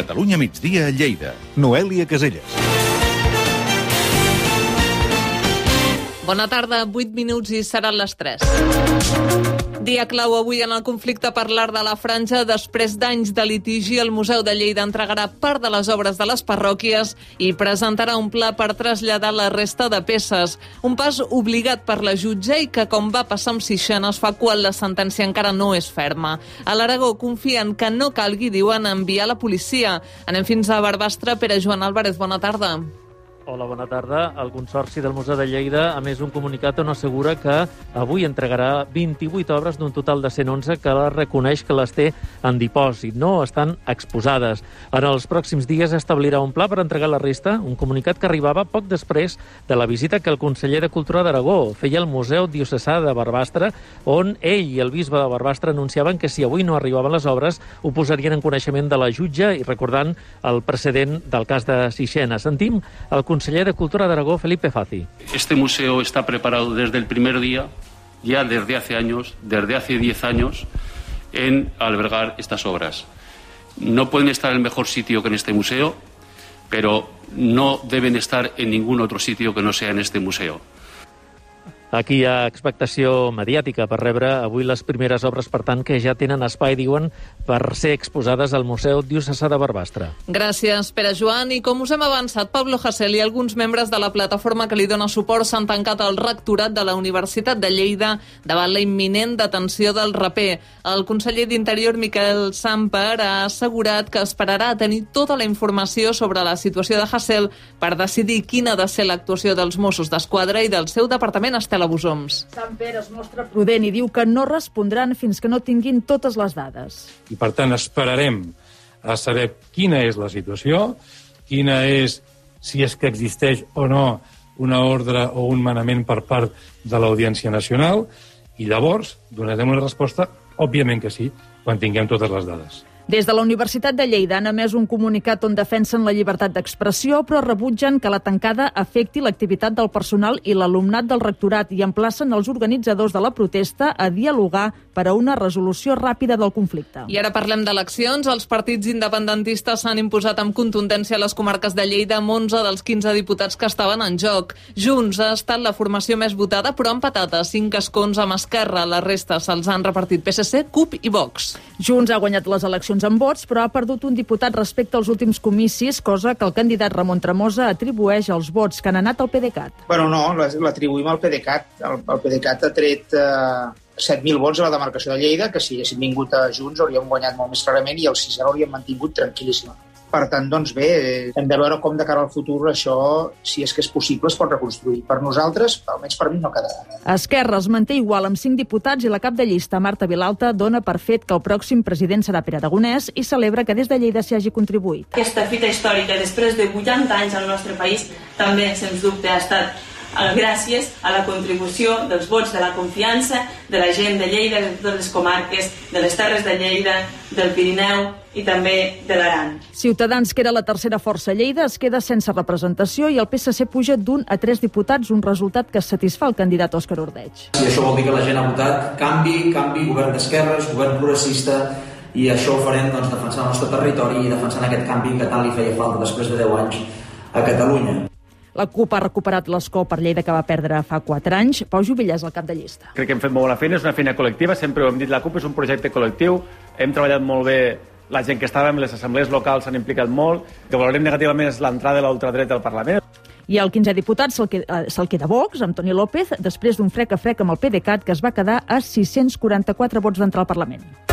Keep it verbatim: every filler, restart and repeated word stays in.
Catalunya migdia a Lleida. Noèlia Caselles. Bona tarda, vuit minuts i seran les tres. Dia clau avui en el conflicte per l'Arc de la Franja. Després d'anys de litigi, el Museu de Lleida entregarà part de les obres de les parròquies i presentarà un pla per traslladar la resta de peces. Un pas obligat per la jutge i que, com va passar amb Sixena, es fa quan la sentència encara no és ferma. A l'Aragó confien que no calgui, diuen, enviar la policia. Anem fins a Barbastre. Pere Joan Álvarez, bona tarda. Hola, bona tarda. El Consorci del Museu de Lleida, a més, un comunicat on assegura que avui entregarà vint-i-vuit obres d'un total de cent onze que reconeix que les té en dipòsit. No estan exposades. En els pròxims dies establirà un pla per entregar la resta, un comunicat que arribava poc després de la visita que el conseller de Cultura d'Aragó feia al Museu Diocesà de Barbastre, on ell i el bisbe de Barbastre anunciaven que si avui no arribaven les obres ho posarien en coneixement de la jutge i recordant el precedent del cas de Sixena. Sentim el conseller de Cultura de Aragó, Felipe Fazi. Este museo está preparado desde el primer día, ya desde hace años, desde hace diez años, en albergar estas obras. No pueden estar en el mejor sitio que en este museo, pero no deben estar en ningún otro sitio que no sea en este museo. Aquí hi ha expectació mediàtica per rebre avui les primeres obres, per tant, que ja tenen espai, diuen, per ser exposades al Museu Diocesà de Barbastre. Gràcies, Pere Joan. I com us hem avançat, Pablo Hasél i alguns membres de la plataforma que li dona suport s'han tancat al rectorat de la Universitat de Lleida davant la imminent detenció del raper. El conseller d'Interior, Miquel Samper, ha assegurat que esperarà a tenir tota la informació sobre la situació de Hasél per decidir quina ha de ser l'actuació dels Mossos d'Esquadra i del seu departament. Estela Busoms. Samper es mostra prudent i diu que no respondran fins que no tinguin totes les dades. I, per tant, esperarem a saber quina és la situació, quina és, si és que existeix o no, una ordre o un manament per part de l'Audiència Nacional, i llavors donarem una resposta, òbviament que sí, quan tinguem totes les dades. Des de la Universitat de Lleida han emès un comunicat on defensen la llibertat d'expressió, però rebutgen que la tancada afecti l'activitat del personal i l'alumnat del rectorat i emplacen els organitzadors de la protesta a dialogar per a una resolució ràpida del conflicte. I ara parlem d'eleccions. Els partits independentistes s'han imposat amb contundència a les comarques de Lleida amb onze dels quinze diputats que estaven en joc. Junts ha estat la formació més votada, però empatat a cinc escons amb Esquerra. La resta se'ls han repartit P S C, CUP i Vox. Junts ha guanyat les eleccions en vots, però ha perdut un diputat respecte als últims comicis, cosa que el candidat Ramon Tremosa atribueix als vots que han anat al PDeCAT. Bueno, no, l'atribuïm al PDeCAT. El, el PDeCAT ha tret eh, set mil vots a la demarcació de Lleida, que si haguessin vingut a Junts hauríem guanyat molt més clarament i el Sisena hauríem mantingut tranquil·líssim. Per tant, doncs bé, hem de veure com de cara al futur això, si és que és possible, es pot reconstruir. Per nosaltres, almenys per mi, no quedarà. Esquerra es manté igual amb cinc diputats i la cap de llista, Marta Vilalta, dona per fet que el pròxim president serà Pere Aragonès i celebra que des de Lleida s'hi hagi contribuït. Aquesta fita històrica, després de vuitanta anys al nostre país, també, sens dubte, ha estat gràcies a la contribució dels vots de la confiança de la gent de Lleida, de totes les comarques, de les Terres de Lleida, del Pirineu i també de l'Aran. Ciutadans, que era la tercera força a Lleida, es queda sense representació i el P S C puja d'un a tres diputats, un resultat que satisfà el candidat Òscar Ordeig. I això vol dir que la gent ha votat canvi, canvi, govern d'esquerres, govern progressista, i això ho farem doncs, defensant el nostre territori i defensant aquest canvi que tant li feia falta després de deu anys a Catalunya. La CUP ha recuperat l'escó per Lleida que va perdre fa quatre anys. Pau Juvillà és el cap de llista. Crec que hem fet molt bona feina, és una feina col·lectiva, sempre ho hem dit, la CUP és un projecte col·lectiu, hem treballat molt bé, la gent que estàvem, les assemblees locals s'han implicat molt, que valorem negativament és l'entrada de la ultradreta al Parlament. I el quinzè diputat se'l queda, se'l queda Vox, amb Toni López, després d'un frec a frec amb el PDeCAT que es va quedar a sis-cents quaranta-quatre vots d'entrar al Parlament.